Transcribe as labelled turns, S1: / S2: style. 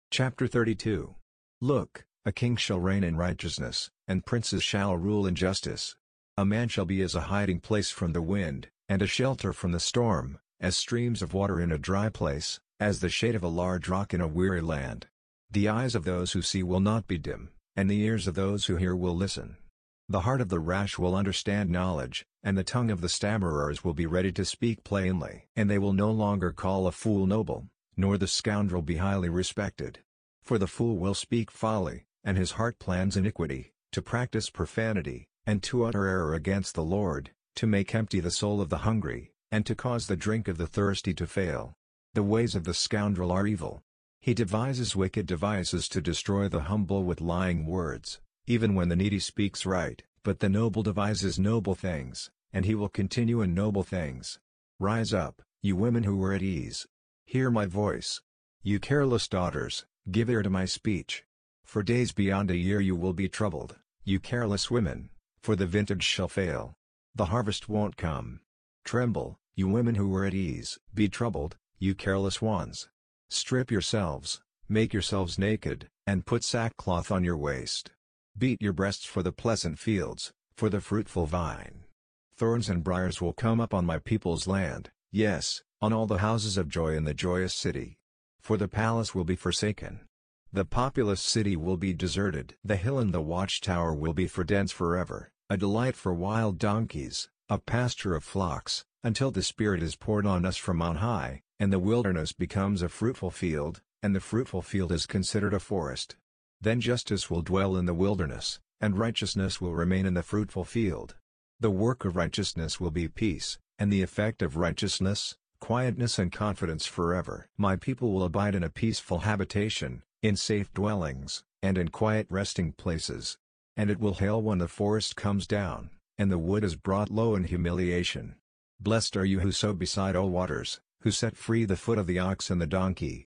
S1: Chapter 32. Look, a king shall reign in righteousness, and princes shall rule in justice. A man shall be as a hiding place from the wind, and a shelter from the storm, as streams of water in a dry place, as the shade of a large rock in a weary land. The eyes of those who see will not be dim, and the ears of those who hear will listen. The heart of the rash will understand knowledge, and the tongue of the stammerers will be ready to speak plainly. And they will no longer call a fool noble, nor the scoundrel be highly respected. For the fool will speak folly, and his heart plans iniquity, to practice profanity, and to utter error against the Lord, to make empty the soul of the hungry, and to cause the drink of the thirsty to fail. The ways of the scoundrel are evil. He devises wicked devices to destroy the humble with lying words, even when the needy speaks right. But the noble devises noble things, and he will continue in noble things. Rise up, you women who are at ease. Hear my voice. You careless daughters, give ear to my speech. For days beyond a year you will be troubled, you careless women, for the vintage shall fail. The harvest won't come. Tremble, you women who are at ease. Be troubled, you careless ones. Strip yourselves, make yourselves naked, and put sackcloth on your waist. Beat your breasts for the pleasant fields, for the fruitful vine. Thorns and briars will come up on my people's land, yes, on all the houses of joy in the joyous city. For the palace will be forsaken. The populous city will be deserted. The hill and the watchtower will be for dens forever, a delight for wild donkeys, a pasture of flocks, until the Spirit is poured on us from on high, and the wilderness becomes a fruitful field, and the fruitful field is considered a forest. Then justice will dwell in the wilderness, and righteousness will remain in the fruitful field. The work of righteousness will be peace, and the effect of righteousness, quietness and confidence forever. My people will abide in a peaceful habitation, in safe dwellings, and in quiet resting places. And it will hail when the forest comes down, and the wood is brought low in humiliation. Blessed are you who sow beside all waters, who set free the foot of the ox and the donkey,